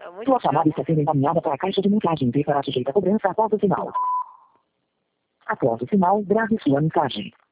muito Sua chamada chato. está sendo encaminhada para a caixa de mensagem e será sujeita a cobrança após o sinal. Após o sinal, grave sua mensagem.